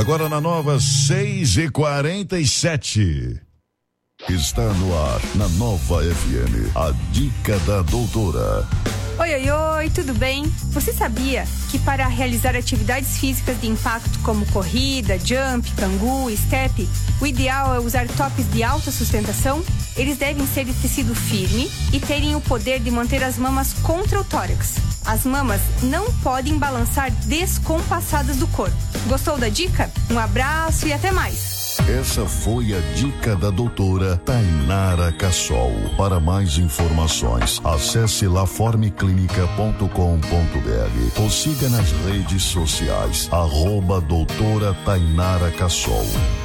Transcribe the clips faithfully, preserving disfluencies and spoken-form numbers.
Agora na nova seis e quarenta e sete. Está no ar, na Nova F M, a dica da doutora. Oi, oi, oi, tudo bem? Você sabia que para realizar atividades físicas de impacto como corrida, jump, cangu, step, o ideal é usar tops de alta sustentação? Eles devem ser de tecido firme e terem o poder de manter as mamas contra o tórax. As mamas não podem balançar descompassadas do corpo. Gostou da dica? Um abraço e até mais! Essa foi a dica da doutora Tainara Cassol. Para mais informações, acesse laformeclinica ponto com ponto br ou siga nas redes sociais, arroba doutora Tainara Cassol.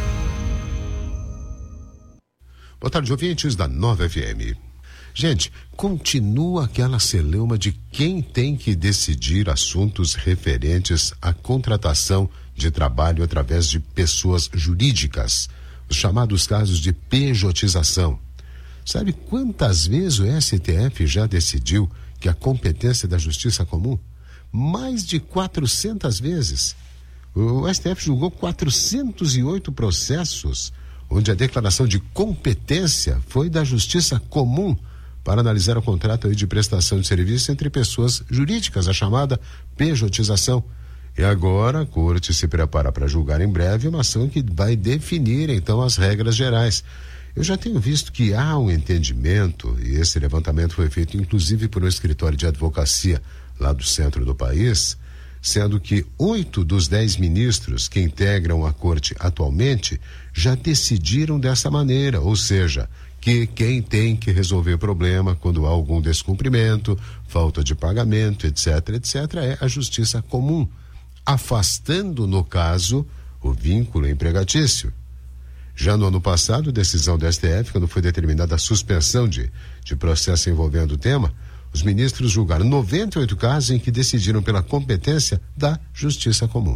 Boa tarde, ouvintes da Nova F M. Gente, continua aquela celeuma de quem tem que decidir assuntos referentes à contratação de trabalho através de pessoas jurídicas, os chamados casos de pejotização. Sabe quantas vezes o S T F já decidiu que a competência é da Justiça Comum? Mais de quatrocentas vezes. O S T F julgou quatrocentos e oito processos onde a declaração de competência foi da Justiça Comum para analisar o contrato aí de prestação de serviço entre pessoas jurídicas, a chamada pejotização. E agora a Corte se prepara para julgar em breve uma ação que vai definir então as regras gerais. Eu já tenho visto que há um entendimento, e esse levantamento foi feito inclusive por um escritório de advocacia lá do centro do país, sendo que oito dos dez ministros que integram a Corte atualmente já decidiram dessa maneira, ou seja, que quem tem que resolver o problema quando há algum descumprimento, falta de pagamento, etc, etc, é a Justiça Comum, afastando, no caso, o vínculo empregatício. Já no ano passado, decisão do S T F, quando foi determinada a suspensão de, de processo envolvendo o tema, os ministros julgaram noventa e oito casos em que decidiram pela competência da Justiça Comum.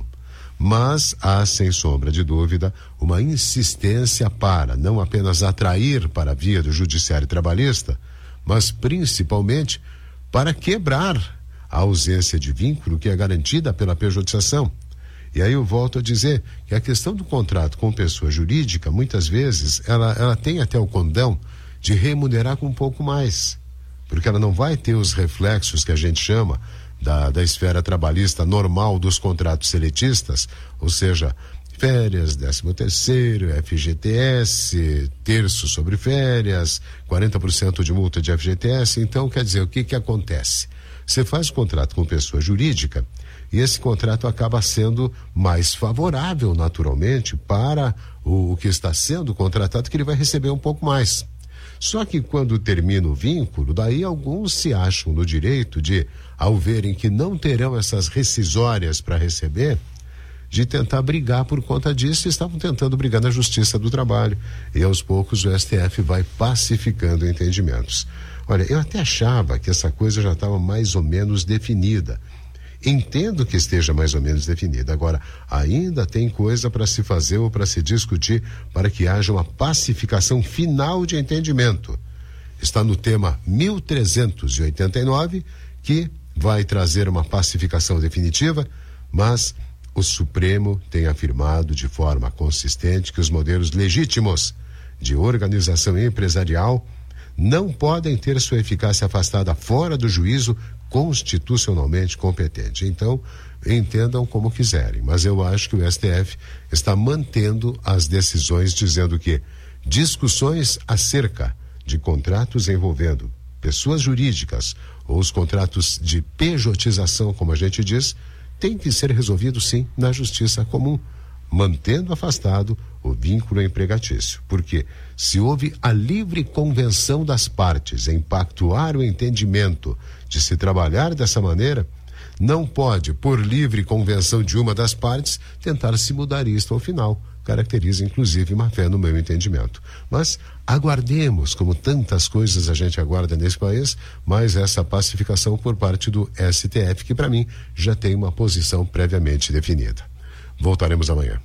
Mas há, sem sombra de dúvida, uma insistência para não apenas atrair para a via do judiciário trabalhista, mas principalmente para quebrar a ausência de vínculo que é garantida pela pejotização. E aí eu volto a dizer que a questão do contrato com pessoa jurídica, muitas vezes, ela, ela tem até o condão de remunerar com um pouco mais, porque ela não vai ter os reflexos que a gente chama da, da esfera trabalhista normal dos contratos seletistas, ou seja, férias, décimo terceiro, F G T S, terço sobre férias, quarenta por cento de multa de F G T S. Então, quer dizer, o que que acontece? Você faz contrato com pessoa jurídica e esse contrato acaba sendo mais favorável, naturalmente, para o, o que está sendo contratado, que ele vai receber um pouco mais. Só que quando termina o vínculo, daí alguns se acham no direito de, ao verem que não terão essas rescisórias para receber, de tentar brigar por conta disso, e estavam tentando brigar na Justiça do Trabalho. E aos poucos o S T F vai pacificando entendimentos. Olha, eu até achava que essa coisa já estava mais ou menos definida. Entendo que esteja mais ou menos definida. Agora, ainda tem coisa para se fazer ou para se discutir para que haja uma pacificação final de entendimento. Está no tema mil trezentos e oitenta e nove, que vai trazer uma pacificação definitiva, mas o Supremo tem afirmado de forma consistente que os modelos legítimos de organização empresarial não podem ter sua eficácia afastada fora do juízo constitucionalmente competente. Então, entendam como quiserem, mas eu acho que o S T F está mantendo as decisões, dizendo que discussões acerca de contratos envolvendo pessoas jurídicas ou os contratos de pejotização, como a gente diz, tem que ser resolvido sim na Justiça Comum, mantendo afastado o vínculo empregatício. Porque se houve a livre convenção das partes em pactuar o entendimento de se trabalhar dessa maneira, não pode, por livre convenção de uma das partes, tentar se mudar isto ao final. Caracteriza inclusive má fé no meu entendimento. Mas aguardemos, como tantas coisas a gente aguarda nesse país, mais essa pacificação por parte do S T F, que para mim já tem uma posição previamente definida. Voltaremos amanhã.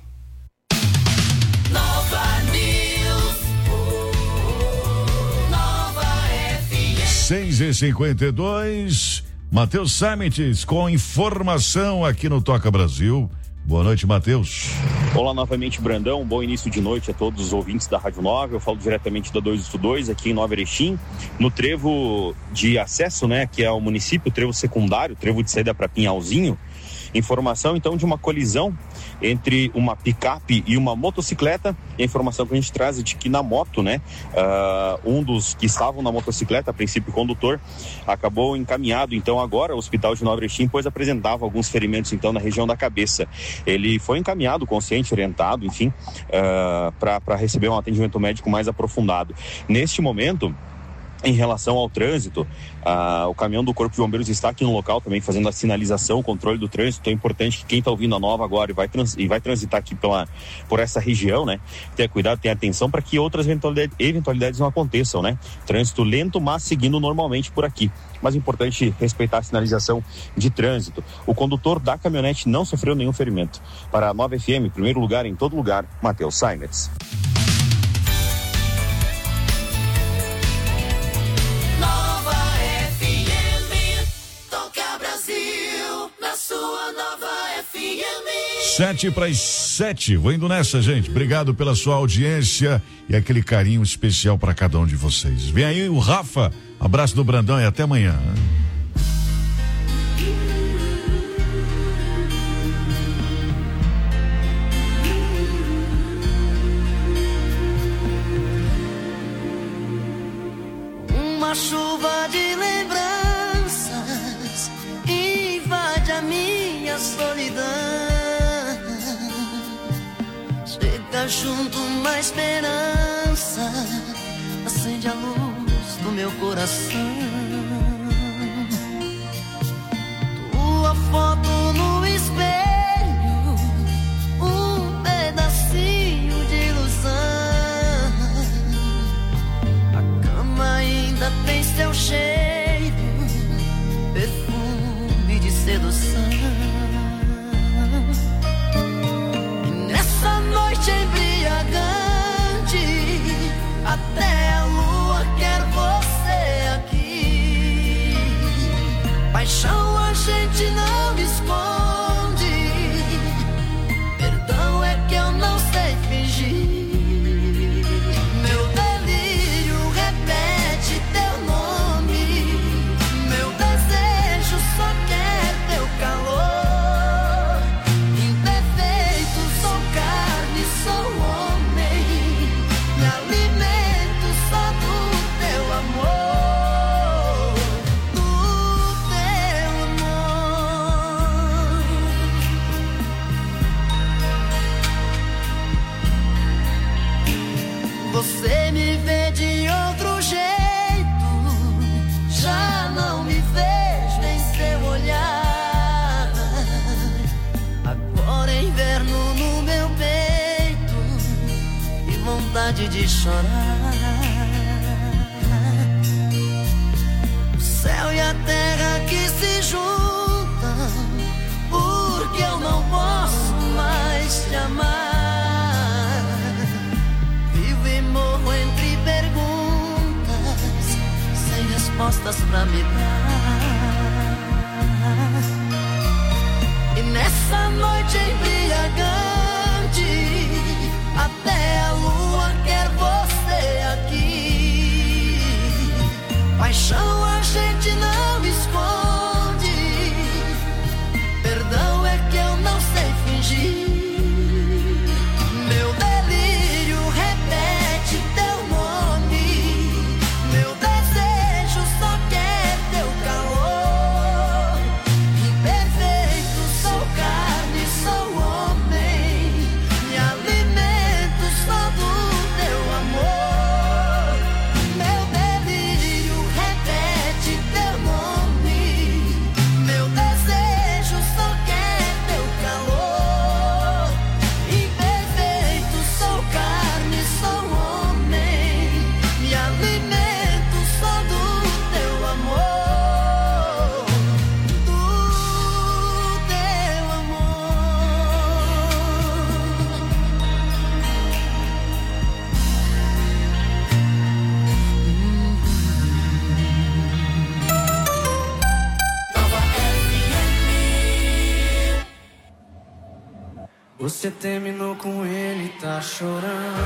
seis e cinquenta e dois, Matheus Samites com informação aqui no Toca Brasil. Boa noite, Matheus. Olá novamente, Brandão, bom início de noite a todos os ouvintes da Rádio nove. Eu falo diretamente da dois dois aqui em Nova Erechim, no trevo de acesso, né, que é o município, o trevo secundário, o trevo de saída para Pinhalzinho. Informação então de uma colisão entre uma picape e uma motocicleta. E a informação que a gente traz é de que na moto, né, uh, um dos que estavam na motocicleta, a princípio o condutor, acabou encaminhado então agora ao hospital de Nova Erechim, pois apresentava alguns ferimentos então na região da cabeça. Ele foi encaminhado, consciente, orientado, enfim, uh, para receber um atendimento médico mais aprofundado. Neste momento, em relação ao trânsito, ah, o caminhão do Corpo de Bombeiros está aqui no local também fazendo a sinalização, o controle do trânsito. É importante que quem está ouvindo a Nova agora e vai, trans, e vai transitar aqui pela, por essa região, né, tenha cuidado, tenha atenção para que outras eventualidades, eventualidades não aconteçam, né? Trânsito lento, mas seguindo normalmente por aqui. Mas é importante respeitar a sinalização de trânsito. O condutor da caminhonete não sofreu nenhum ferimento. Para a Nova F M, primeiro lugar em todo lugar, Matheus Sainz. Sete para as sete, vou indo nessa, gente. Obrigado pela sua audiência e aquele carinho especial para cada um de vocês. Vem aí o Rafa, abraço do Brandão e até amanhã. Uma chuva de lembranças invade a minha solidão. Chega junto uma esperança, acende a luz do meu coração. Tua foto no espelho, um pedacinho de ilusão. A cama ainda tem seu cheiro, perfume de sedução. Essa noite embriagante, até a lua quer você aqui. Paixão a gente não esconde, perdão é que eu não sei fingir. Meu delírio repete teu nome, meu desejo só quer teu calor. Você me vê de outro jeito, já não me vejo em seu olhar. Agora é inverno no meu peito e vontade de chorar. O céu e a terra que se juntam, porque eu não posso mais te amar. Morro entre perguntas, sem respostas pra me dar. E nessa noite embriagante, até a lua quer você aqui. Paixão a gente não esconde, perdão é que eu não sei fingir. Meu delírio repete teu nome, meu desejo só quer teu calor. Você terminou com ele, tá chorando.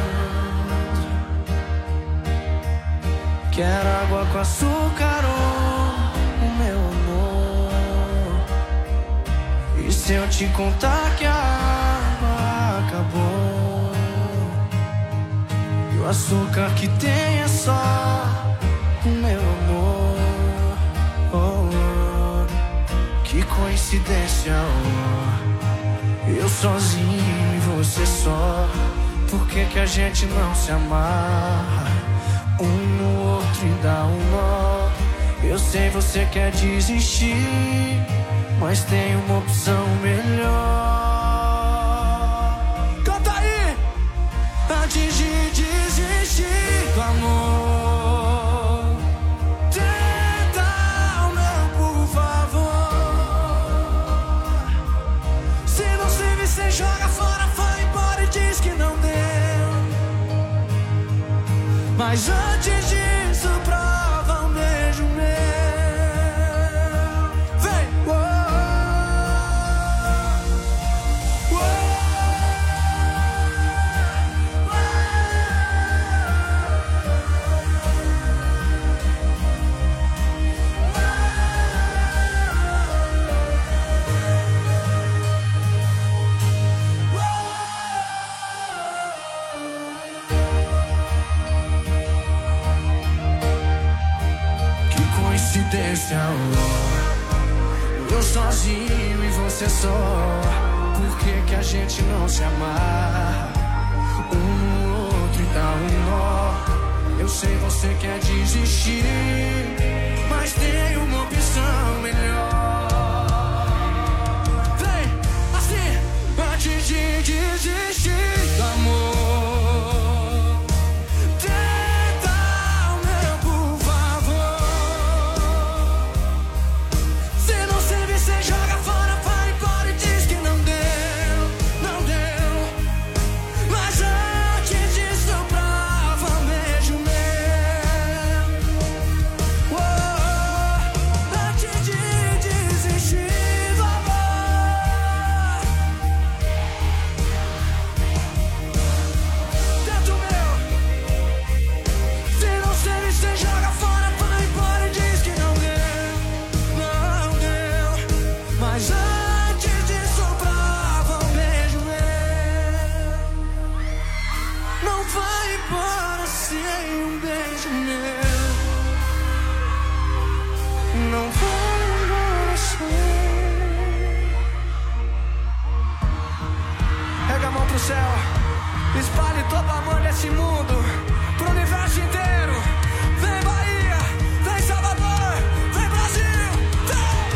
Quero água com açúcar, oh, o meu amor. E se eu te contar que a água acabou, e o açúcar que tem é só o meu amor. Oh, oh. Que coincidência, oh. Eu sozinho e você só. Por que que a gente não se amarra um no outro e dá um nó? Eu sei você quer desistir, mas tem uma opção melhor. Canta aí! Antes de desistir do amor, tenta o meu, por favor. Se não serve, cê joga fora, vai embora e diz que não deu. Mas antes disso, prova um beijo meu. Vem! Uou, uou, coincidência, oh. Eu sozinho e você só. Por que que a gente não se amarra um no outro e dá um nó? Eu sei você quer desistir, mas tem uma opção melhor. Vem, assim, antes de desistir do amor, espalhe todo o amor desse mundo pro universo inteiro. Vem Bahia, vem Salvador, vem Brasil, vem!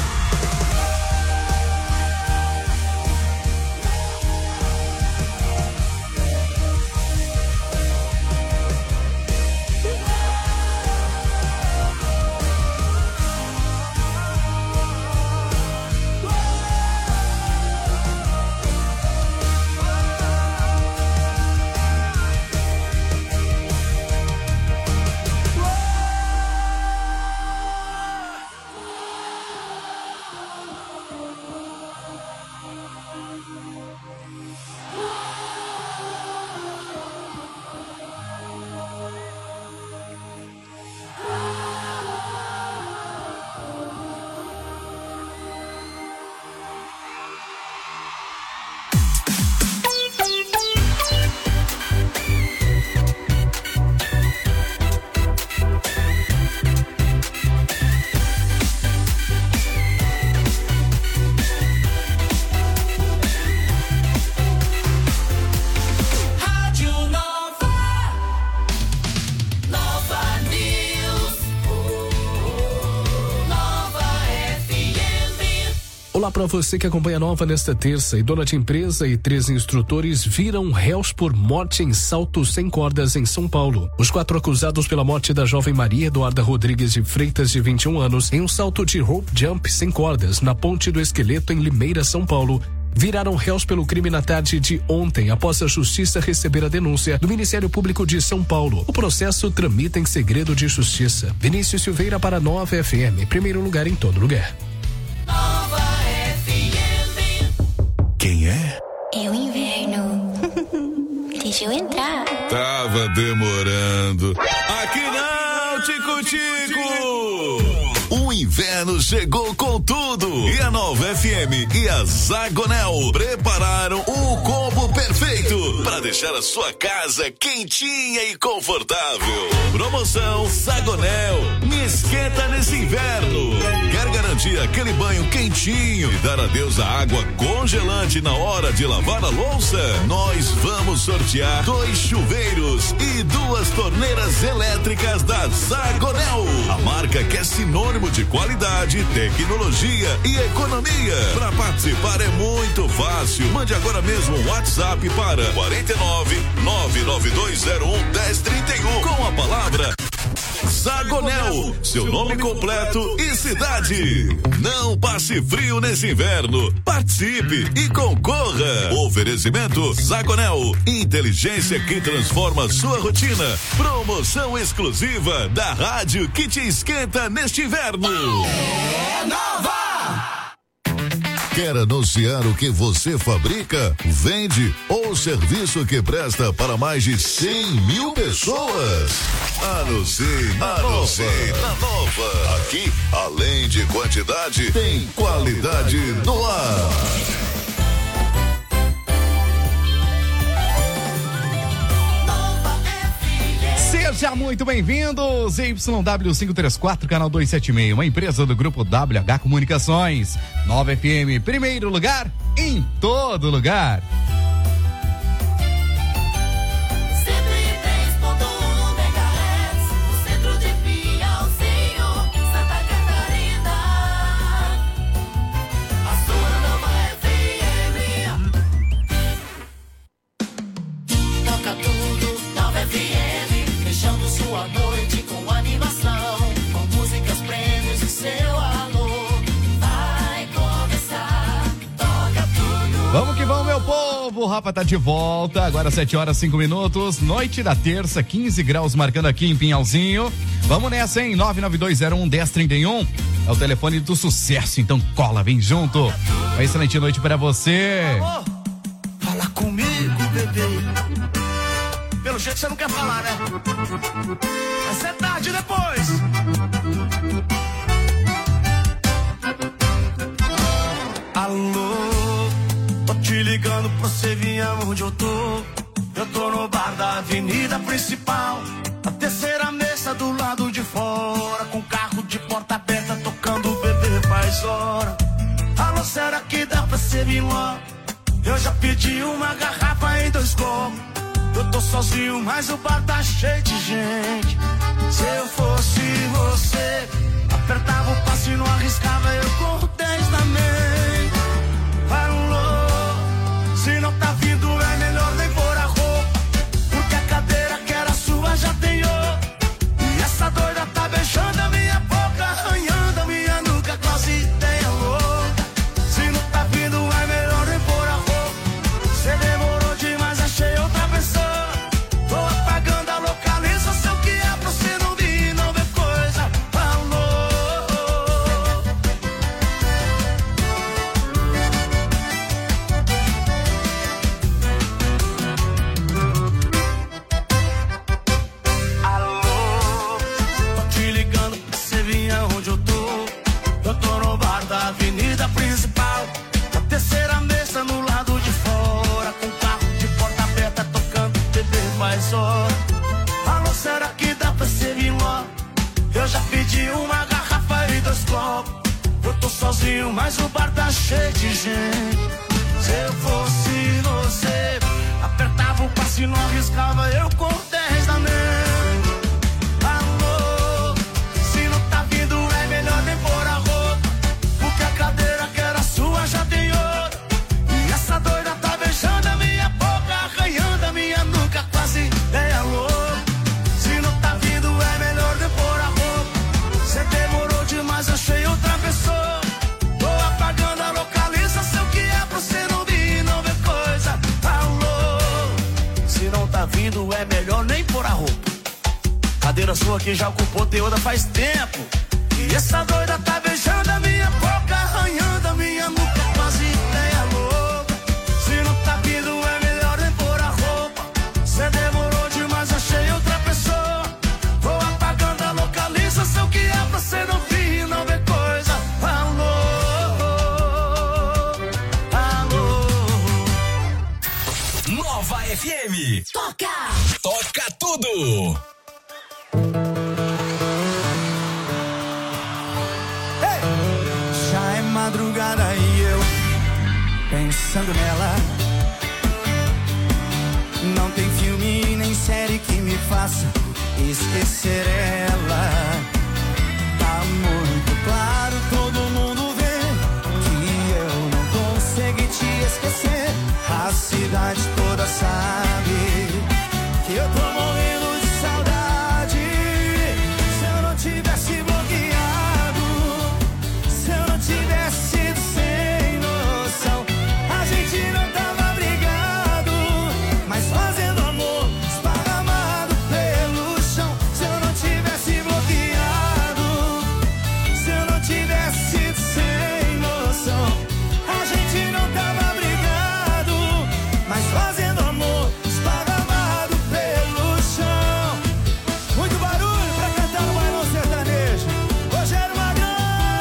Olá para você que acompanha a Nova nesta terça. E dona de empresa e três instrutores viram réus por morte em salto sem cordas em São Paulo. Os quatro acusados pela morte da jovem Maria Eduarda Rodrigues de Freitas, de vinte e um anos, em um salto de rope jump sem cordas na Ponte do Esqueleto, em Limeira, São Paulo, viraram réus pelo crime na tarde de ontem, após a justiça receber a denúncia do Ministério Público de São Paulo. O processo tramita em segredo de justiça. Vinícius Silveira para Nova F M, primeiro lugar em todo lugar. Nova F M. Quem é? Eu Deixa eu entrar. Tava demorando. Aqui não, Tico-Tico! O inverno chegou com tudo e a Nova F M e a Zagonel prepararam o combo perfeito para deixar a sua casa quentinha e confortável. Promoção Zagonel, me esquenta nesse inverno. Quer garantir aquele banho quentinho e dar adeus à água congelante na hora de lavar a louça? Nós vamos sortear dois chuveiros e duas torneiras elétricas da Zagonel, a marca que é sinônimo de qualidade, tecnologia e economia. Para participar é muito fácil. Mande agora mesmo um WhatsApp para quarenta e nove, nove nove dois zero um, um zero três um com a palavra Zagonel, seu nome completo e cidade. Não passe frio nesse inverno. Participe e concorra. Oferecimento Zagonel, inteligência que transforma sua rotina. Promoção exclusiva da rádio que te esquenta neste inverno. É Nova! Quer anunciar o que você fabrica, vende ou serviço que presta para mais de cem mil pessoas? Anuncie na Nova. na Nova. Aqui, além de quantidade, tem qualidade no ar. Seja muito bem-vindos, Y W quinhentos e trinta e quatro, canal duzentos e setenta e seis, uma empresa do grupo W H Comunicações. Nova F M, primeiro lugar em todo lugar. Vamos que vamos, meu povo. O Rafa tá de volta. Agora sete horas cinco minutos. Noite da terça, quinze graus marcando aqui em Pinhalzinho. Vamos nessa, hein? nove nove dois zero um, um zero três um. É o telefone do sucesso. Então cola, vem junto. Uma excelente noite pra você. Alô? Fala comigo, bebê. Pelo jeito você não quer falar, né? Vai ser tarde depois. Alô? Tô te ligando pra você vir aonde eu tô. Eu tô no bar da avenida principal, a terceira mesa do lado de fora, com carro de porta aberta tocando o bebê faz hora. Alô, será que dá pra você vir logo? Eu já pedi uma garrafa em dois copos. Eu tô sozinho, mas o bar tá cheio de gente. Se eu fosse você, apertava o passo e não arriscava, eu corro dez também. Alô, se não tá vindo é melhor nem pôr a roupa, porque a cadeira que era sua já tem outra. E essa doida tá beijando a minha boca, arranhando a minha nuca, quase ideia louca. Se não tá vindo é melhor nem pôr a roupa. Cê demorou demais, achei outra pessoa. Tô apagando a localização que é pra você não vir, não ver coisa. Alô. Avenida principal, a terceira mesa no lado de fora, com carro de porta aberta tocando bebê mais hora. Alô, será que dá pra você vir logo? Eu já pedi uma garrafa e dois copos. Eu tô sozinho, mas o bar tá cheio de gente. Se eu fosse você, apertava o passo e não arriscava, eu com dez da mente. Alô, se não tá vindo é melhor nem pôr a roupa, porque a cadeira que era sua já tem outra. E essa doida tá beijando a minha boca, arranhando a minha nuca, quase ideia louca. Se não tá vindo é melhor nem pôr a roupa. Cê demorou demais, achei outra pessoa. Tô apagando a localização que é pra você não vir, não ver coisa. Alô, se não tá vindo é melhor nem pôr a roupa. Cadeira sua que já ocupou teu outra faz tempo. E essa doida tá beijando a minha boca, arranhando a minha nuca, quase ideia louca. Se não tá vindo é melhor nem pôr a roupa. M. Toca! Toca tudo! Hey! Já é madrugada e eu pensando nela. Não tem filme nem série que me faça esquecer ela. Tá muito claro, todo mundo vê que eu não consegui te esquecer. A cidade toda sabe que eu tô morrendo de saudade. Se eu não tivesse bloqueado, se eu não tivesse sido sem noção, a gente não tava brigado, mas fazendo amor esparramado pelo chão. Se eu não tivesse bloqueado, se eu não tivesse sido sem noção, a gente não tava brigado, mas fazendo amor esparramado pelo chão. Muito barulho pra cantar no bailão sertanejo. Rogério Magrão,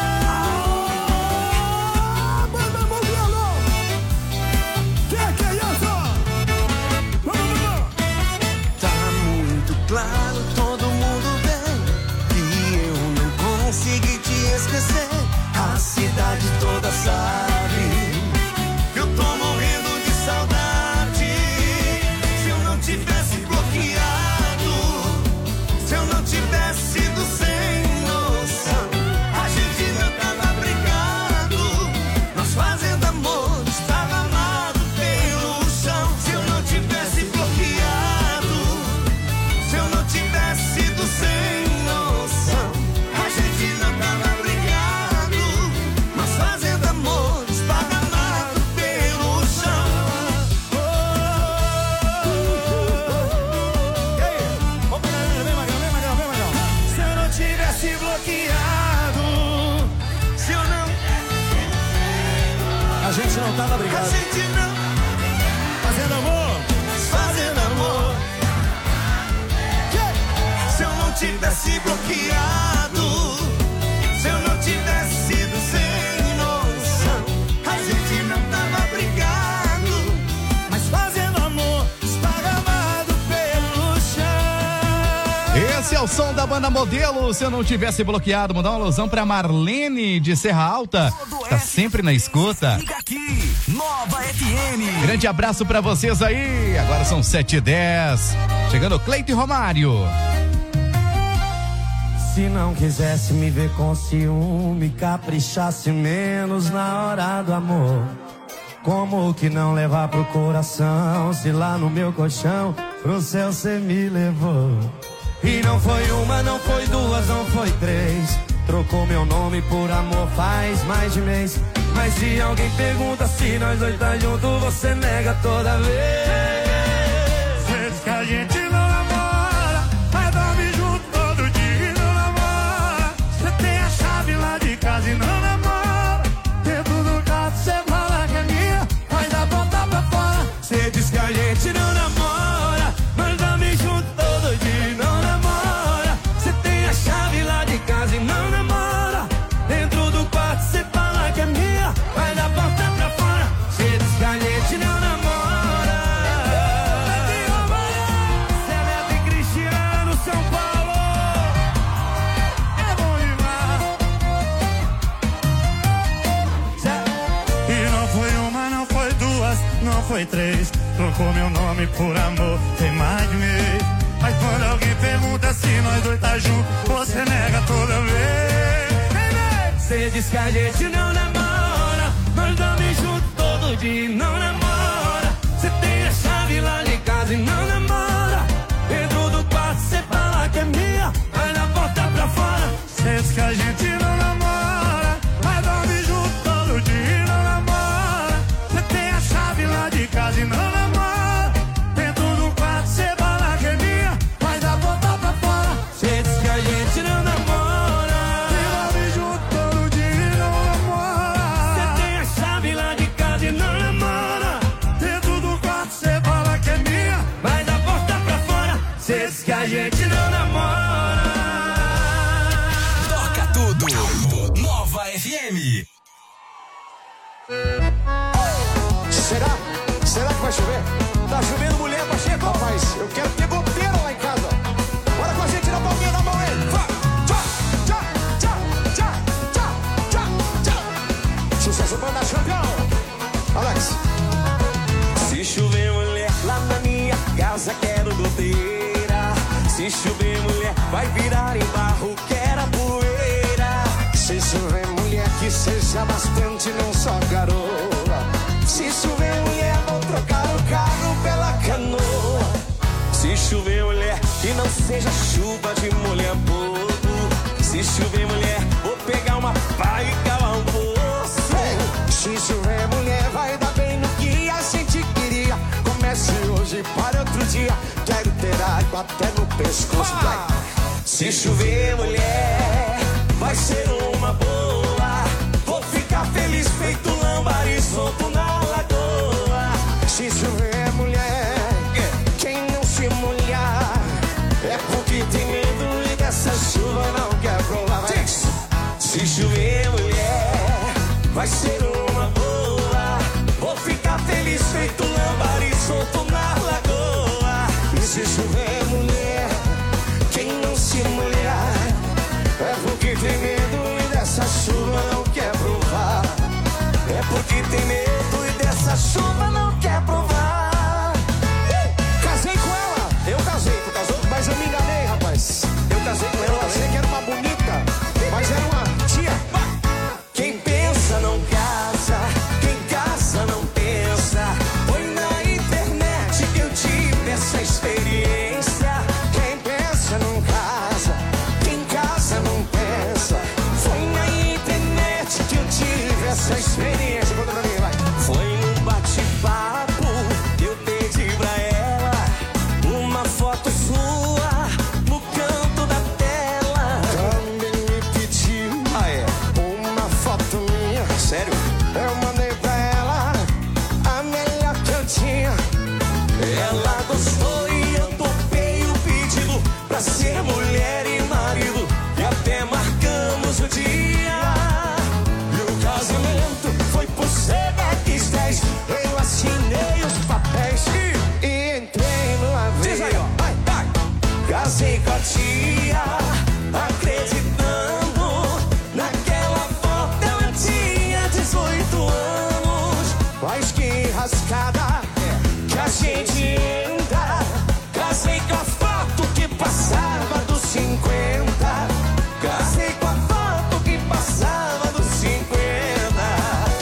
banda Modelo. Que que é isso? Vamos, vamos. Tá muito claro, todo mundo vê que eu não consegui te esquecer. A cidade toda sabe que eu tô morrendo de saudade. Se eu não tivesse bloqueado, se eu não tivesse sido sem noção, a gente não tava brigado, nós fazendo amor esparramado pelo chão. Se eu não tivesse bloqueado, se eu não tivesse sido sem noção, a gente não tava brigado, nós fazendo amor esparramado pelo chão. Se eu não tivesse bloqueado, se eu não, a gente não tava brigado, a gente não fazendo amor, fazendo amor. Se eu não tivesse bloqueado, se eu não tivesse sido sem noção, a gente não tava brigado, mas fazendo amor esparramado pelo chão. Esse é o som da banda Modelo. Se eu não tivesse bloqueado, mandar uma alusão pra Marlene de Serra Alta. Tá sempre na escuta. Liga aqui, Nova F M. Grande abraço pra vocês aí. Agora são sete e dez. Chegando Cleito e Romário. Se não quisesse me ver com ciúme, caprichasse menos na hora do amor. Como que não levar pro coração, se lá no meu colchão pro céu cê me levou? E não foi uma, não foi duas, não foi três. Trocou meu nome por amor faz mais de mês. Mas se alguém pergunta se nós dois tá junto, você nega toda vez. Cê diz que a gente não namora, mas dorme junto todo dia e não namora. Cê tem a chave lá de casa e não namora. Dentro do carro cê fala que é minha, mas dá volta pra fora. Cê diz que a gente não namora, mas dorme junto todo dia e não namora. Cê tem a chave lá de casa e não namora. Dentro do quarto cê fala que é minha, mas dá volta pra fora. Cê diz que a gente não namora. Cê é Neto e Cristiano, São Paulo. É bom demais. Cê- E não foi uma, não foi duas, não foi três. Trocou meu nome por amor, tem mais de mês. Mas quando alguém pergunta se nós dois tá junto, você nega toda vez. Cê diz que a gente não namora, nós dorme junto todo dia e não namora. Cê tem a chave lá de casa e não namora. Dentro do quarto cê fala que é minha, mas na porta pra fora. Cê diz que a gente não namora, mas dorme junto todo dia e não namora. Cê tem a chave lá de casa e não namora. Dentro do quarto cê fala que é minha, mas na porta pra fora. Cê diz que a gente não namora, dorme junto todo dia e não namora. Cê tem a chave lá de casa e não namora. Dentro do quarto cê fala que é minha, mas da porta pra fora. Cê diz que a gente não namora. Toca tudo, Nova F M. Será? Será que vai chover? Tá chovendo, mulher, Pacheco! Eu quero ter goteira lá em casa. Bora com a gente na palminha da mão aí. Vai. Tchá, tchá, tchá, tchá, tchá, tchá, tchá. Sucesso, banda campeão. Alex. Se chover mulher lá na minha casa, quero goteira. Se chover mulher, vai virar em barro, quero poeira. Se chover mulher, que seja bastante, não só garoa. Se chover mulher, vou trocar o carro pela canoa. Se chover mulher, que não seja chuva de molhar pouco. Se chover mulher, vou pegar uma pá e cavar um poço. Hey, se chover mulher, vai dar bem no que a gente queria. Comece hoje para outro dia. Quero ter água até no pescoço. Ah! Se chover mulher, vai ser uma boa. Vou ficar feliz feito lambari solto na lagoa. Se chover mulher, quem não se molhar é porque tem medo e dessa chuva não quer provar. Se chover mulher, vai ser uma boa. Vou ficar feliz feito lambari solto na lagoa. E se chover mulher, quem não se molhar é porque tem medo e dessa chuva não quer provar. É porque tem medo e dessa chuva não quer provar. Casei com ela, eu casei, tu casou? Mas eu me enganei, rapaz. Eu casei com ela, eu achei que era uma bonita, mas era uma tia. Quem pensa não casa, quem casa não pensa. Foi na internet que eu tive essa experiência. Quem pensa não casa, quem casa não pensa. Foi na internet que eu tive essa experiência. Conta pra mim, vai. Foi num bate-papo que eu pedi pra ela uma foto sua no canto da tela. Também me pediu Ah, é? uma foto minha. Sério? Eu mandei pra ela a melhor que eu tinha. Ela gostou e eu topei o pedido pra ser mulher e marido. E até marcamos o dia. E o casamento foi por Sedex dez. Eu assinei os papéis e, e entrei no avião. Diz aí, ó. Vai, vai. Casei com a tia, Acreditando naquela foto, ela tinha dezoito anos. mas que rascada que a gente entra. Casei com a foto que passava dos cinquenta. Casei com a foto que passava dos cinquenta.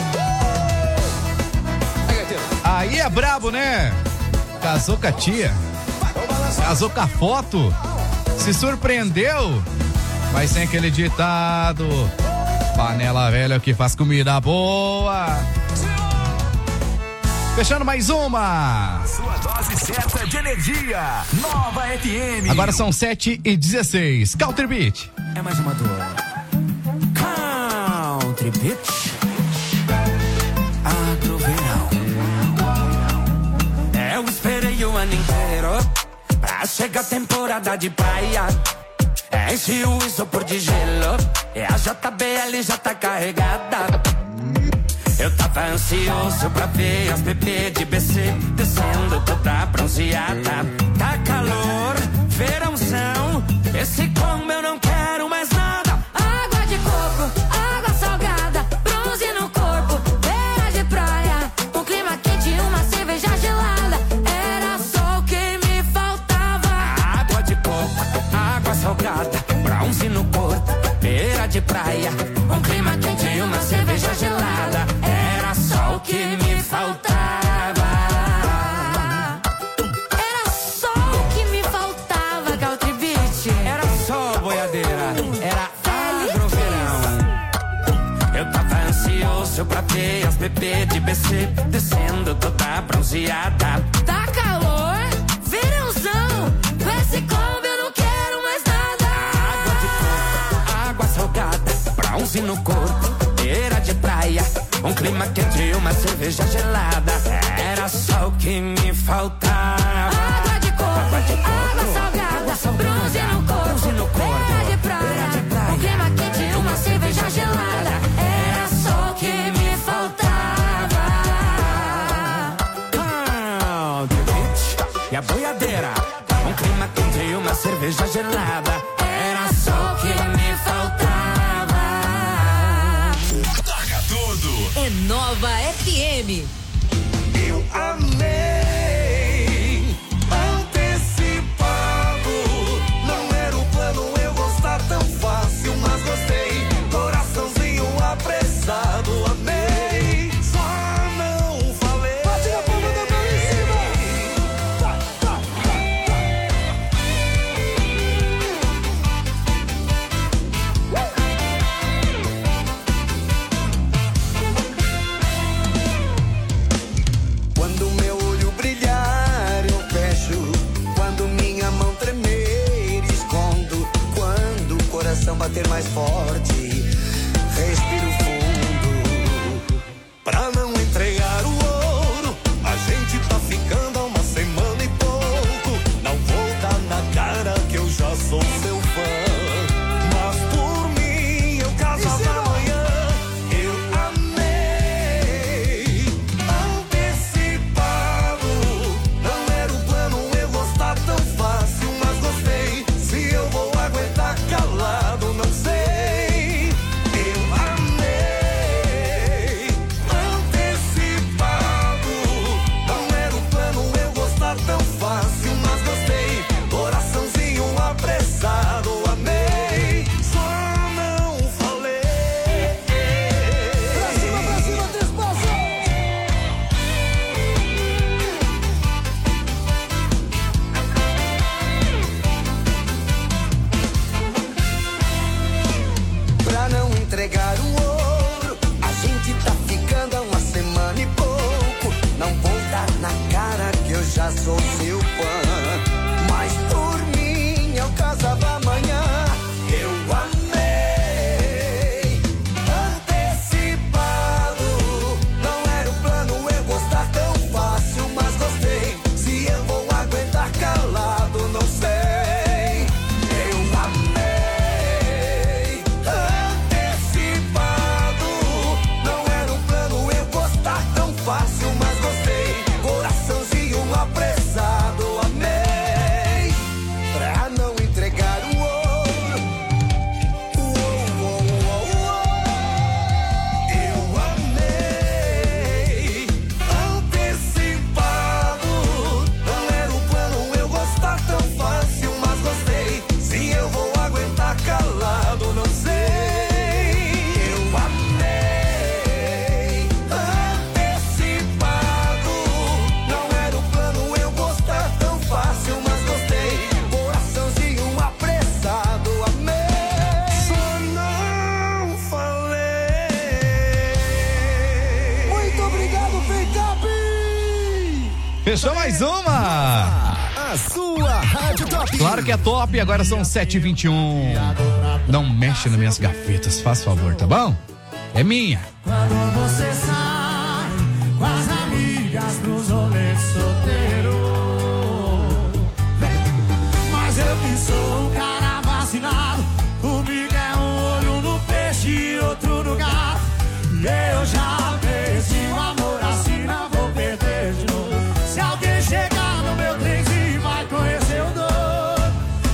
Aí é brabo, né? Casou com a tia, casou com a foto, se surpreendeu, mas sem aquele ditado: panela velha que faz comida boa. Fechando mais uma. Sua dose certa de energia. Nova F M. Agora são sete e dezesseis. Country Beat. É mais uma dor. Country Beat. Agroverão. Eu esperei o ano inteiro pra chegar a temporada de praia. Enche o isopor de gelo e a J B L já tá carregada. Eu tava ansioso pra ver as bebês de B C descendo toda bronzeada. Tá calor, verãozão, esse combo eu não quero mais nada. Água de coco, água salgada, bronze no corpo, beira de praia, um clima quente e uma cerveja gelada. Era só o que me faltava. Água de coco, água salgada, bronze no corpo, beira de praia, um clima quente e uma cerveja gelada. Era só o que me faltava. Era só o que me faltava, Country Beat. Era só boiadeira, era agroverão. Eu tava ansioso pra ver as bebês de B C descendo toda bronzeada. Tá calor, verãozão, com esse combo eu não quero mais nada. Água de coco, água salgada, bronze no corpo, beira de praia, um clima quente e uma cerveja gelada. Era só o que me faltava. Água de coco, água, de coco, água salgada, água salgada, bronze no corpo, bronze no corpo, beira de praia, beira de praia, um clima quente e uma cerveja gelada. Era só o que me faltava. Country Beat e a boiadeira. M. Eu amei, antecipado. Não era o plano eu gostar tão fácil, mas gostei. Coraçãozinho apressado, amei. Só não falei. Bate a palma da mão em cima. Tá, tá, tá, Quando meu olho brilhar, eu fecho. Quando minha mão tremer, escondo. Quando o coração bater mais forte, respiro fundo. Pra não entregar o ouro, a gente tá ficando há uma semana e pouco. Não vou dar na cara que eu já sou seu fã. Mas por mim eu casava amanhã. Eu amei, antecipado. Não era o plano eu gostar tão fácil, mas gostei. Se eu vou aguentar calado, não sei. Eu amei, antecipado. Não era o plano eu gostar tão fácil, mas gostei. Coraçãozinho apressado, amei. Só não falei. Pra cima, pra cima, três passos. Pra não entregar o ouro, a gente tá ficando há uma semana e pouco. Não vou dar na cara que eu já sou seu fã. Mas por mim eu casava amanhã. Eu amei, antecipado. Não era o plano eu gostar tão fácil, mas gostei. Se eu vou aguentar calado, não sei. Eu amei, antecipado. Não era o plano eu gostar tão fácil, mas gostei. Coraçãozinho apressado, amei. Pra não entregar o ouro. Uou, uou, uou, uou. Eu amei, antecipado. Não era o plano eu gostar tão fácil, mas gostei. Se eu vou aguentar calado, não sei. Eu amei, antecipado. Não era o plano eu gostar tão fácil, mas gostei. Coraçãozinho apressado, amei. Só não falei. Muito obrigado, Pickup. Fechou mais uma! A sua Rádio Top. Claro que é top, agora são sete e vinte e um. Não mexe nas minhas gavetas, faz favor, tá bom? É minha. Quando você sai com as amigas pros rolês solteiro. Mas eu que sou um cara vacinado. Comigo é um olho no peixe e outro no gato. E eu já perdi o amor assim, não vou perder de novo. Se alguém chegar no meu trenzinho, vai conhecer o dono.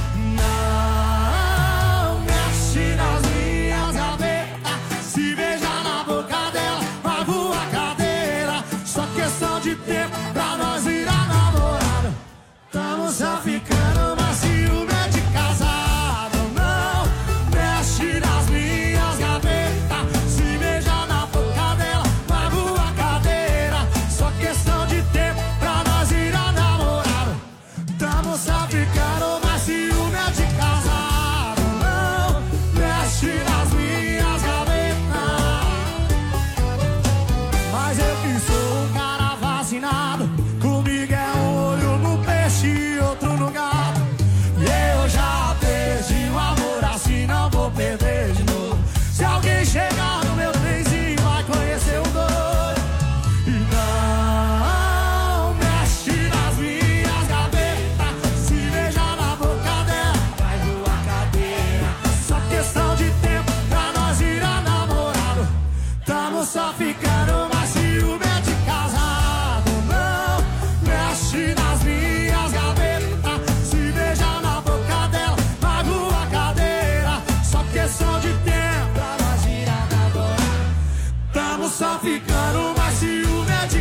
Não mexe nas minhas gavetas. Se beijar na boca dela, vai voar cadeira. Só questão de tempo pra nós virar namorado. Tamo só ficando, mas ciúme é de casado. Não mexe nas minhas gavetas. Se beijar na boca dela, vai voar cadeira. Só questão de tempo pra nós virar namorado. Tamo só ficando, mas ciúme é de casado. Não mexe nas minhas gavetas. Mas eu que sou um cara vacinado. Comigo é um olho no peixe e outro no gato. E eu já perdi o amor assim, não vou perder de novo. Se alguém chegar no meu trenzinho, vai conhecer o doido. E não mexe nas minhas gavetas. Se beijar na boca dela, vai voar cadeira. Só questão de tempo pra nós virar namorado. Tamo só ficando, mas ciúme é de casado. Não mexe nas minhas gavetas. Se beijar na boca dela, vai voar cadeira. Só questão de tempo pra nós virar namorado. Tamo só ficando, mas ciúme é de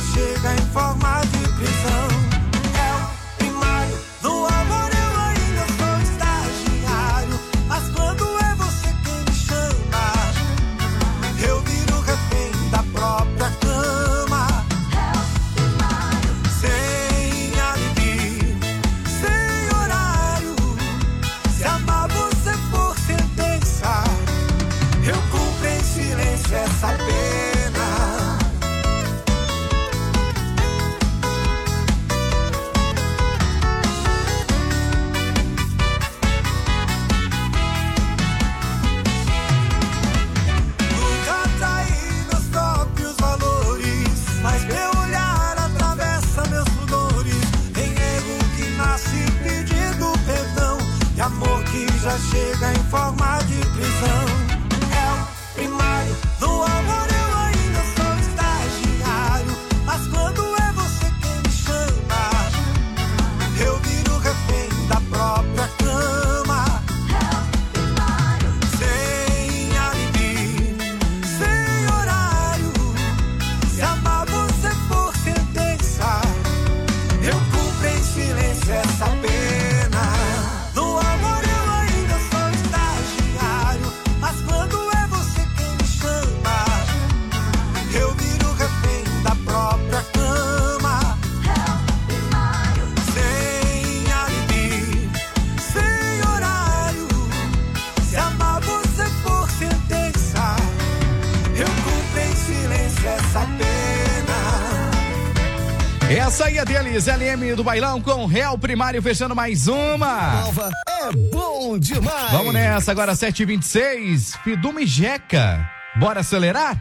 chega em forma de prisão. É o primário, no amor eu ainda sou estagiário. Mas quando é você quem me chama, eu viro refém da própria cama. É o primário, sem alibi, sem horário. Se amar você por sentença, eu cumpro em silêncio essa pena. Amor que já chega em forma de prisão. É o primário, no amor eu ainda sou estagiário. Mas quando é você quem me chama, eu viro refém da própria cama. É o primário, sem alibi, sem horário. Se amar você por sentença, eu cumpro em silêncio essa pena. Essa aí é deles, L M do Bailão com Real Primário, fechando mais uma. Nova é bom demais. Vamos nessa, agora sete e vinte e seis. Fidume e Jeca. Bora acelerar?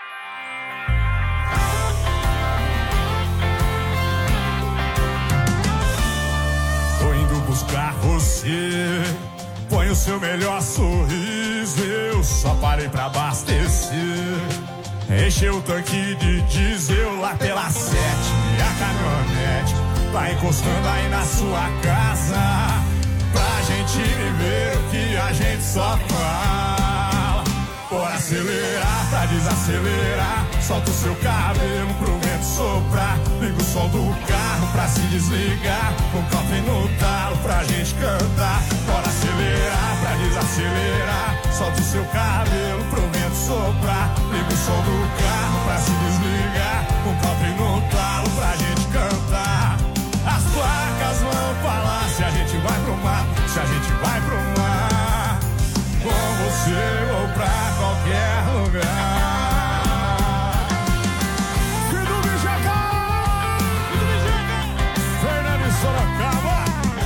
Tô indo buscar você. Põe o seu melhor sorriso. Eu só parei pra abastecer. Encheu o tanque de diesel lá pela sete. E a caminhonete vai encostando aí na sua casa, pra gente viver o que a gente só fala. Bora acelerar pra desacelerar. Solta o seu cabelo pro vento soprar. Liga o som do carro pra se desligar. Com cofre no talo pra gente cantar. Bora acelerar pra desacelerar. Solta o seu cabelo pro vento soprar. Liga o som do carro pra se desligar. Com cofre no talo pra gente cantar. As placas vão falar se a gente vai pro mar, se a gente vai pro mar. Com você ou pra qualquer lugar. Fidume e Jeca, Fidume e Jeca, Fernando e Sorocaba.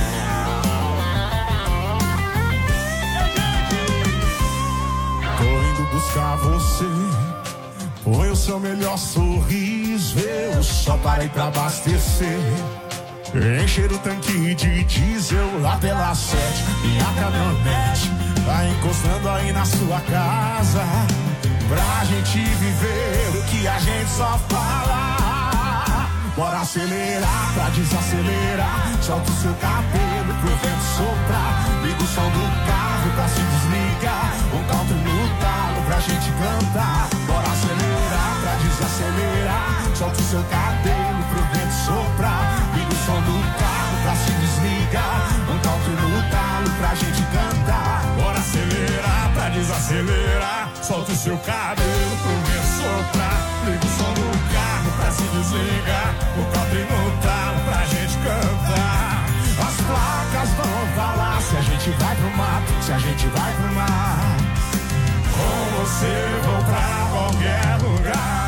Tô indo buscar você. Põe o seu melhor sorriso. Eu só parei pra abastecer. Encher o tanque de diesel lá pela sete. E a caminhonete vai encostando aí na sua casa, pra gente viver o que a gente só fala. Bora acelerar pra desacelerar. Solta o seu cabelo pro vento soprar. Liga o som do carro pra se desligar. Um country no talo pra gente cantar. Bora acelerar pra desacelerar. Solta o seu cabelo pro vento soprar. Liga o som do carro pra se desligar. Um country no talo pra gente cantar. Bora acelerar pra desacelerar. Solta o seu cabelo pro vento soprar. Liga o som do carro pra se desligar. O country no talo pra gente cantar. As placas vão falar se a gente vai pro mar, se a gente vai pro mar. Com você vou pra qualquer lugar.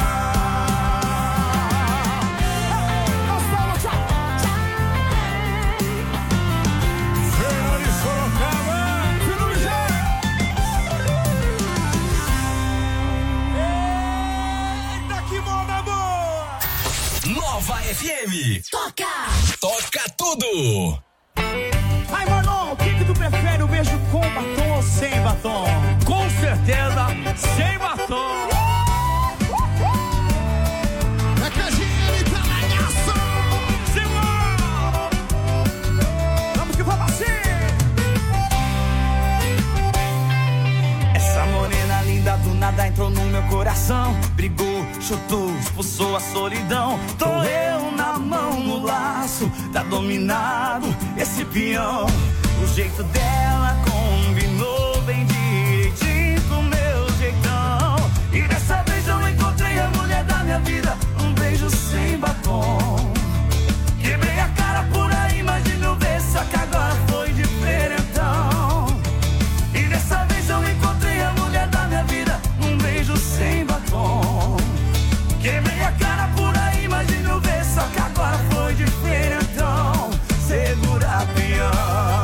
Nova F M. Toca! Toca tudo! Ai, mano, o que que tu prefere? O beijo com batom ou sem batom? Com certeza, sem batom! É que a gente tá na ação! Simão! Vamos que vamos assim! Essa morena linda do nada entrou no meu coração. coração. Brigou, chutou, expulsou a solidão. Tô eu na mão no laço, tá dominado esse peão. O jeito dela combinou bem direitinho com o meu jeitão. E dessa vez eu encontrei a mulher da minha vida, um beijo sem batom. Quebrei a cara por aí, mas de mil vezes, só que agora foi diferentão. E dessa vez eu encontrei a mulher da minha vida, um beijo sem batom. Quebrei a cara por aí, mas de mil vezes, só que agora foi diferentão. Segura a peão.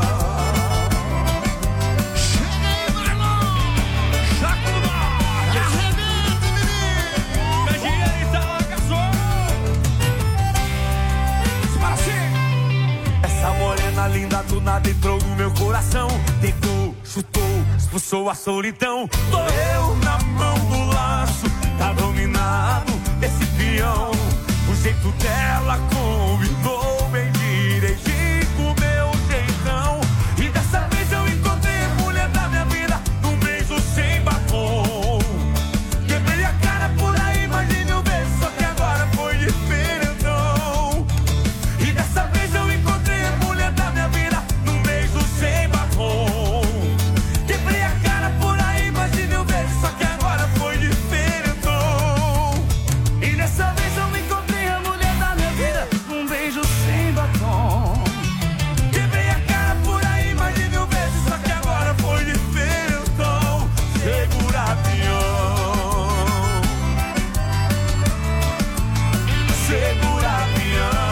Linda do nada entrou no meu coração. Deitou, chutou, expulsou a solidão. Tô eu na mão do laço, tá dominado esse peão. O jeito dela combinou bem direitinho com o meu jeitão. E dessa vez eu encontrei a mulher da minha vida, num beijo sem batom. Quebrei a cara por aí, mas de mil vezes, só que agora foi diferentão. E dessa vez eu encontrei a mulher da minha vida, num beijo sem batom. Quebrei a cara por aí, mas de mil vezes, só que agora foi diferentão. E dessa vez eu encontrei a mulher da minha vida, num beijo sem batom. Quebrei a cara por aí, mas de mil vezes, só que agora foi diferentão. Segura a peão. Segura a peão.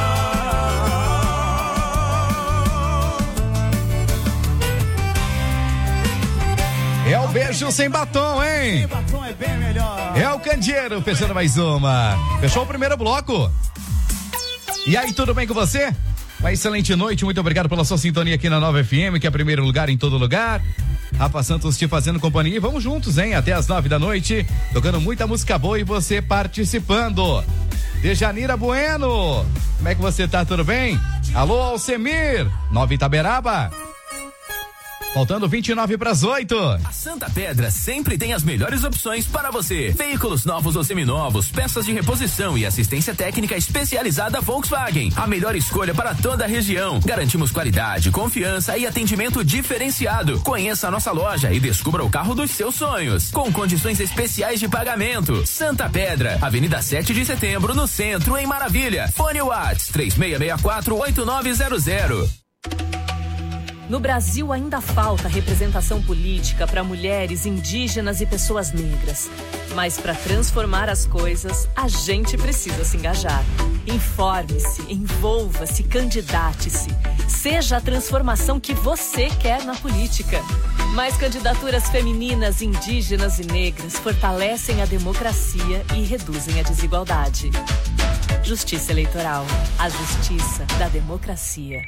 É o beijo sem batom, hein? Sem batom é bem melhor. É o Candeeiro, fechando mais uma. Fechou o primeiro bloco. E aí, tudo bem com você? Uma excelente noite, muito obrigado pela sua sintonia aqui na Nova F M, que é primeiro lugar em todo lugar. Rafa Santos te fazendo companhia e vamos juntos, hein? Até as nove da noite, tocando muita música boa e você participando. Dejanira Bueno, como é que você tá, tudo bem? Alô, Alcemir, Nova Itaberaba. Faltando vinte e nove para as oito. A Santa Pedra sempre tem as melhores opções para você. Veículos novos ou seminovos, peças de reposição e assistência técnica especializada Volkswagen. A melhor escolha para toda a região. Garantimos qualidade, confiança e atendimento diferenciado. Conheça a nossa loja e descubra o carro dos seus sonhos. Com condições especiais de pagamento. Santa Pedra, Avenida sete de Setembro, no centro, em Maravilha. Fone Whats três seis seis quatro oito nove zero zero. No Brasil ainda falta representação política para mulheres, indígenas e pessoas negras. Mas para transformar as coisas, a gente precisa se engajar. Informe-se, envolva-se, candidate-se. Seja a transformação que você quer na política. Mais candidaturas femininas, indígenas e negras fortalecem a democracia e reduzem a desigualdade. Justiça Eleitoral. A justiça da democracia.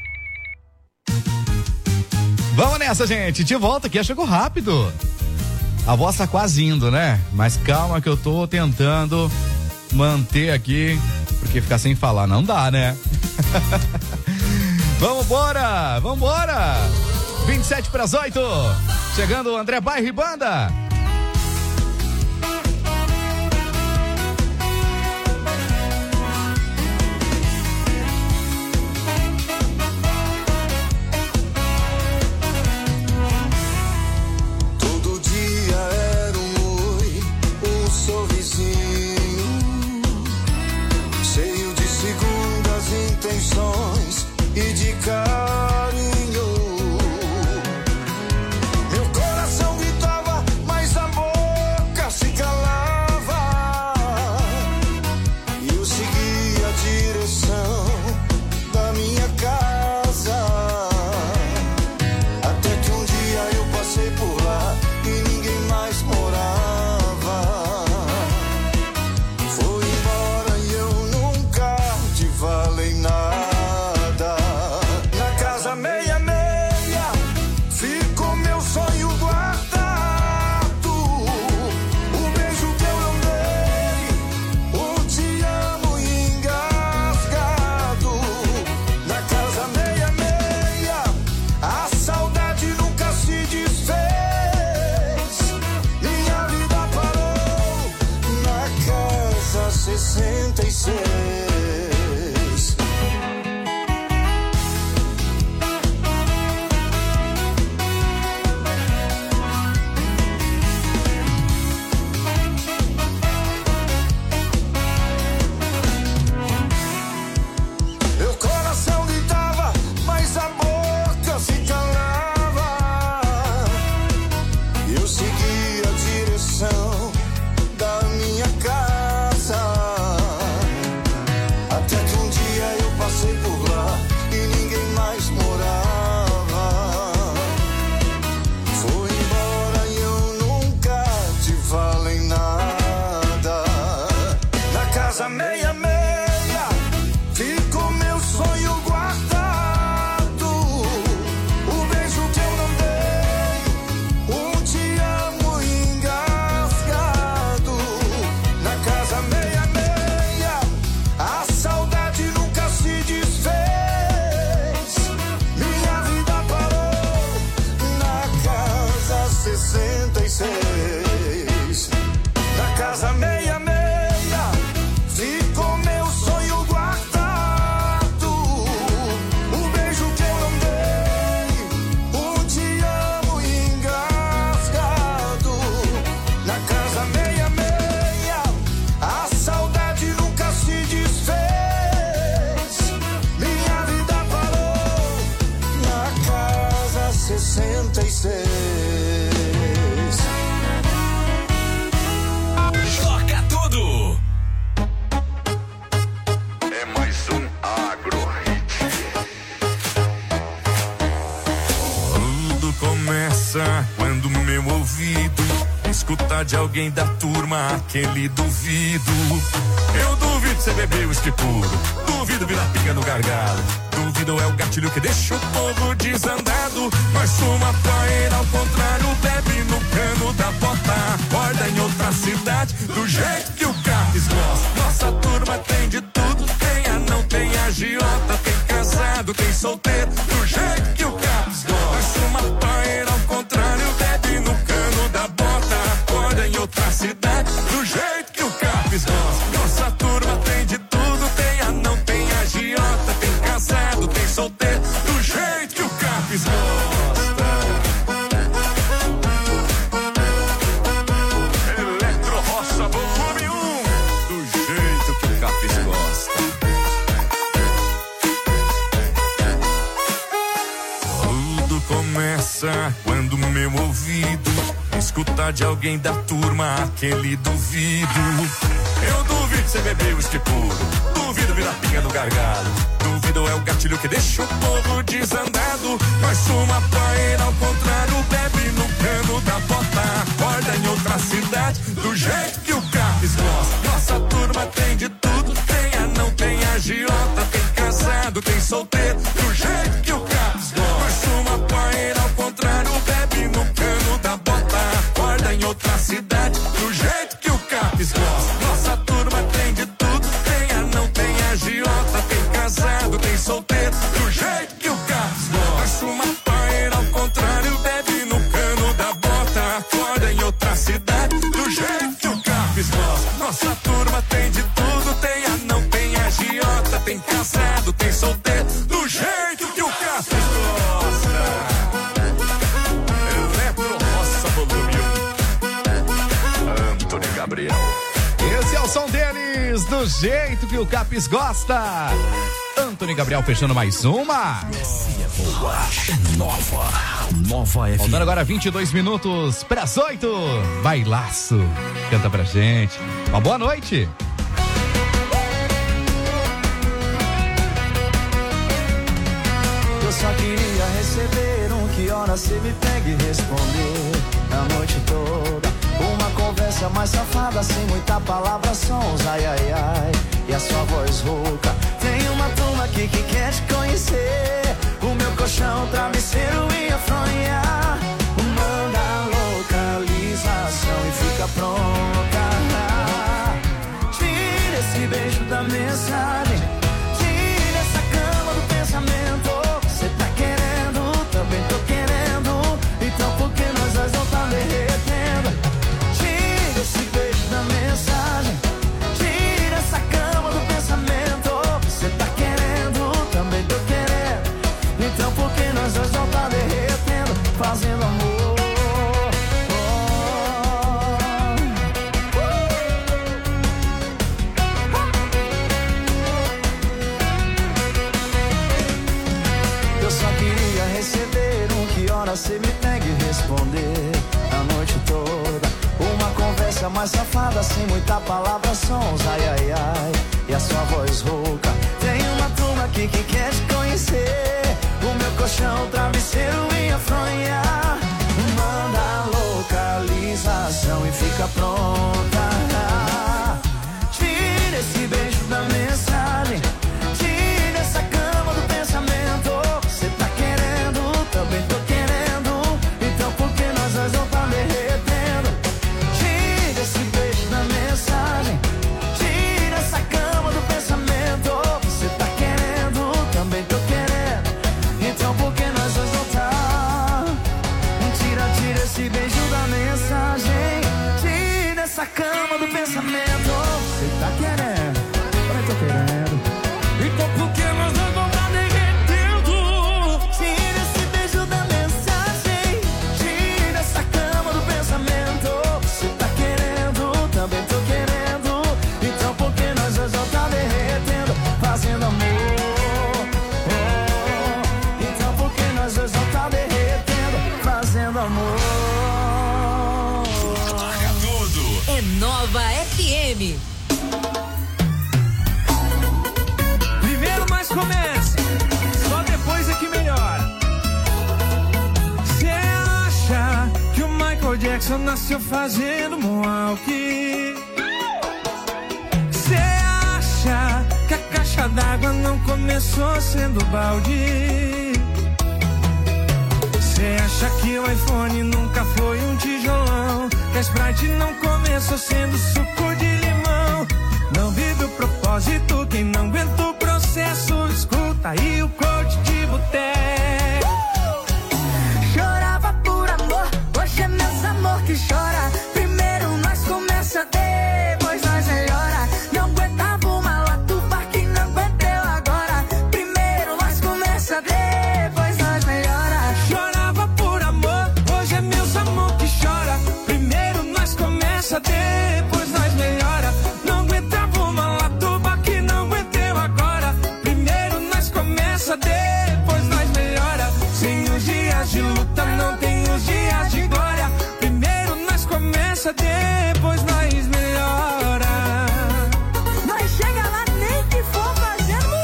Vamos nessa, gente. De volta aqui, chegou rápido. A voz tá quase indo, né? Mas calma que eu tô tentando manter aqui, porque ficar sem falar não dá, né? Vambora, vambora. vinte e sete para as oito. Chegando o André Bairro e Banda. E de carinho, meu coração gritava, mas casa meia meia, ficou meu sonho guardado. O beijo que eu não dei, o te amo engasgado. Na casa meia meia, a saudade nunca se desfez. Minha vida parou na casa sessenta e seis. Toca tudo! É mais um Agro Hit. Tudo começa quando meu ouvido escutar de alguém da turma aquele duvido. Eu duvido você beber uísque puro, duvido virar pinga no gargalo, duvido é o gatilho que deixa o povo desandado. Mas uma paeira ao contrário, bebe no cano da bota, acorda em outra cidade, do jeito que o Capes gosta. Nossa turma tem de tudo, tem anão, tem agiota, tem casado, tem solteiro, do jeito que o Capes gosta. Mas uma paeira ao contrário, bebe no cano da bota, acorda em outra cidade, do jeito que o Capes gosta. Nossa turma tem de tudo, tem anão, tem agiota, tem casado, tem solteiro, do jeito que o Capes gosta. Eletro Roça volume um, do jeito que o Capes gosta. Tudo começa quando meu ouvido escutar de alguém da turma aquele duvido. Eu duvido você beber uísque puro, duvido virar pinga no gargalo, duvido é o gatilho que deixa o povo desandado. Mas uma paeira ao contrário, bebe no cano da bota, acorda em outra cidade, do jeito que o Capes gosta. Nossa turma tem de tudo, tem anão, tem agiota, tem casado, tem solteiro, do jeito que o Capes gosta. Mas uma paeira ao contrário, bebe no cano da bota, acorda em outra cidade, do jeito que o Capes gosta. Nossa turma tem de tudo, tem anão, tem agiota, tem casado, tem solteiro, do jeito que o Capes gosta. Mas uma paeira ao contrário, bebe no cano da bota, acorda em outra cidade, do jeito que o Capes gosta. Nossa turma tem de tudo, tem anão, tem agiota, tem casado, tem solteiro, do jeito que o Capes gosta. Eletro Roça volume um, Antônio Gabriel. Esse é o som deles, do jeito que o Capes gosta. Antônio Gabriel fechando mais uma. Boa, é nova. Nova F M. Faltando agora vinte e dois minutos para as oito. Bailaço. Canta pra gente. Uma boa noite. Eu só queria receber um que hora cê me pega e responder a noite toda. Uma conversa mais safada, sem muita palavra, sons, ai, ai, ai. E a sua voz rouca. Tem uma turma aqui que quer te conhecer. O meu colchão, travesseiro e a fronha. Manda a localização e fica pronta. Tira esse beijo da mensagem, tira essa cama do pensamento. Cê tá querendo, também tô querendo. Então por que nós dois não tá derretendo? Tira esse beijo da mensagem, tira essa cama do pensamento. Cê tá querendo, também tô querendo. Então por que nós dois não tá derretendo? Fazendo amor. Você me pega e responder a noite toda. Uma conversa mais safada, sem muita palavra, sons, ai, ai, ai. E a sua voz rouca. Tem uma turma aqui que quer te conhecer. O meu colchão, travesseiro e a fronha. Manda a localização e fica pronta. Tira esse beijo da mensagem, tira essa cama do pensamento. Você tá querendo, também tô querendo. Então por que nós dois não tá derretendo? Tira esse beijo da mensagem, tira essa cama do pensamento. Você tá querendo, também tô querendo. Então por que nós dois não tá? Tira, tira esse beijo da mensagem, tira essa cama do pensamento. pensamento. Você tá querendo, eu tô querendo. Então por que nós dois vamos tá derretendo? Tira esse beijo da mensagem, tira essa cama do pensamento. Você tá querendo, também tô querendo. Então por que nós dois vamos tá derretendo, fazendo amor? Oh, então por que nós dois vamos tá derretendo, fazendo amor? É Nova F M. Primeiro nós começa, só depois é que melhora. Cê acha que o Michael Jackson nasceu fazendo moonwalk? Cê acha que a caixa d'água não começou sendo balde? Cê acha que o iPhone nunca foi um tijolão? Que a Sprite não começou sendo suco de limão? Não vive o propósito, quem não aguenta o processo, escuta aí o coach de boteco. Chorava por amor, hoje é meus amor que chora. Primeiro nós começa, depois nós melhora. Não aguentava uma latuba que não aguenteu agora. Primeiro nós começa, depois nós melhora. Chorava por amor, hoje é meus amor que chora. Primeiro nós começa, depois nós melhora. Não aguentava uma latuba que não aguenteu agora. Primeiro nós começa, depois nós melhora. Sem os dias de luta não tem os dias de glória. Primeiro nós começa, depois nós melhora. Nós chega lá nem que for fazendo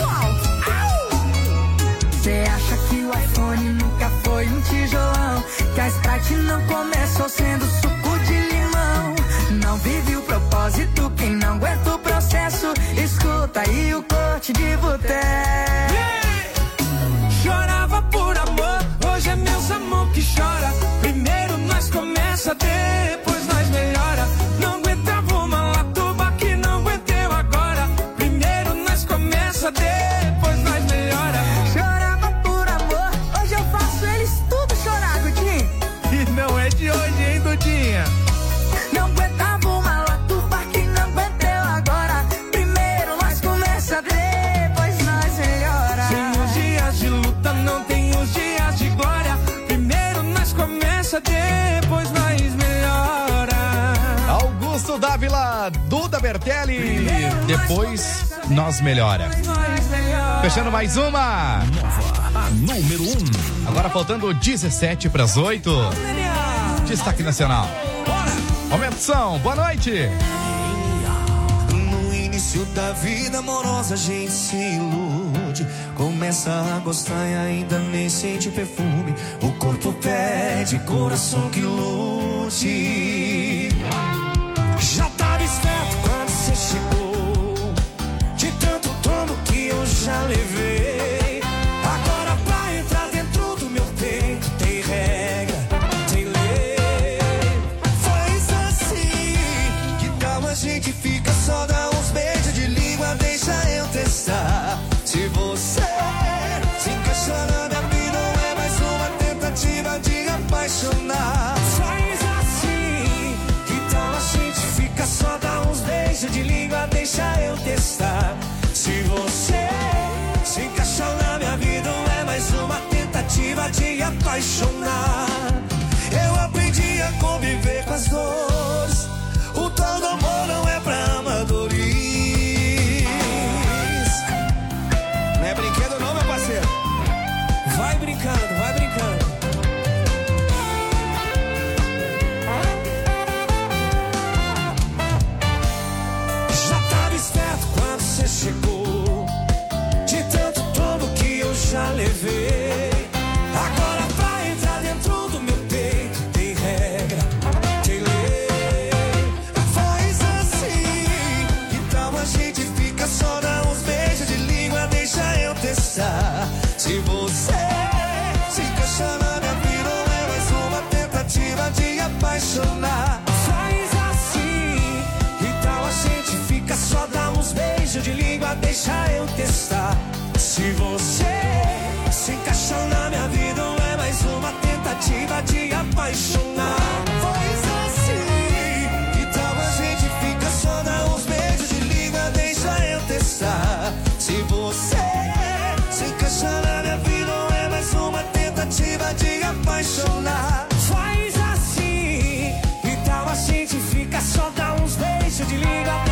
alto. Cê acha que o iPhone nunca foi um tijolão? Que a Sprite não começou sendo suco de limão? Não vive o propósito, quem não aguenta o processo, escuta aí o coach de boteco. Chorava por amor, hoje é meus amor que chora. Primeiro nós começa, depois nós melhora. Não aguentava uma latuba que não aguenteu agora. Primeiro nós começa, depois nós melhora. Chorava por amor, hoje eu faço eles tudo chorar, Dudinho. E não é de hoje, hein, Dudinha? Não aguentava uma latuba que não aguenteu agora. Primeiro nós começa, depois nós melhora. Sem os dias de luta não tem os dias de glória. Primeiro nós começa, depois nós melhora. Augusto Dávila, Duda Bertelli, depois nós melhora. Fechando mais uma. Nova, a número um. Agora faltando dezessete para as oito. Destaque nacional. Aumenta o som, boa noite. No início da vida amorosa a gente se ilude, começa a gostar e ainda nem sente perfume. O corpo pede, coração que lute. Já tava esperto quando você chegou, de tanto tombo que eu já levei. Agora pra entrar dentro do meu peito tem regra, tem lei. Faz assim, que tal a gente fica só dá uns beijos de língua, deixa eu testar. Se você se encaixar na minha vida não é mais uma tentativa de apaixonar. Faz assim, que tal a gente fica só dá uns beijos de língua, deixa eu testar. Se você se encaixar na minha vida não é mais uma tentativa de apaixonar. Eu aprendi a conviver com as dores, o tal do amor não é pra amadores. Não é brinquedo não, meu parceiro. Vai brincando, vai brincando. Já tava esperto quando você chegou, de tanto tombo que eu já levei. Agora pra entrar dentro do meu peito tem regra, tem lei. Faz assim, então a gente fica só dá uns beijos de língua, deixa eu testar. Se você se encaixar na minha vida não é mais uma tentativa de apaixonar. Faz assim, então a gente fica só dá uns beijos de língua, deixa eu testar. Se você se encaixar na minha vida não é mais uma tentativa de apaixonar. Faz assim, então a gente fica só dá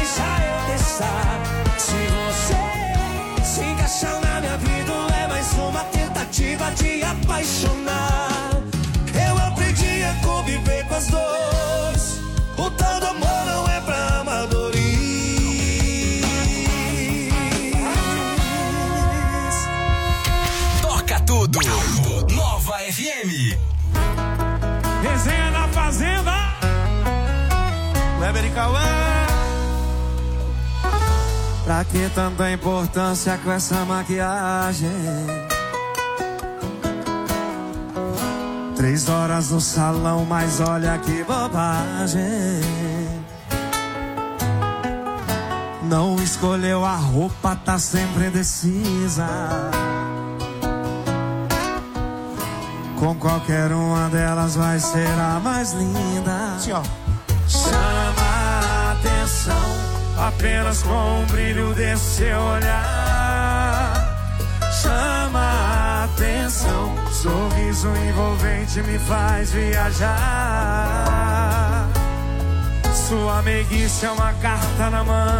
deixa eu testar. Se você se encaixar na minha vida, é mais uma tentativa de apaixonar. Eu aprendi a conviver com as dores. O tal do amor não é pra amadores. Toca tudo. Nova F M. Resenha na Fazenda. Weber e Cauã. Pra que tanta importância com essa maquiagem? Três horas no salão, mas olha que bobagem. Não escolheu a roupa, tá sempre indecisa. Com qualquer uma delas vai ser a mais linda. Sim, ó. Chama a atenção apenas com o brilho desse seu olhar. Chama a atenção, sorriso envolvente me faz viajar. Sua meiguice é uma carta na mão.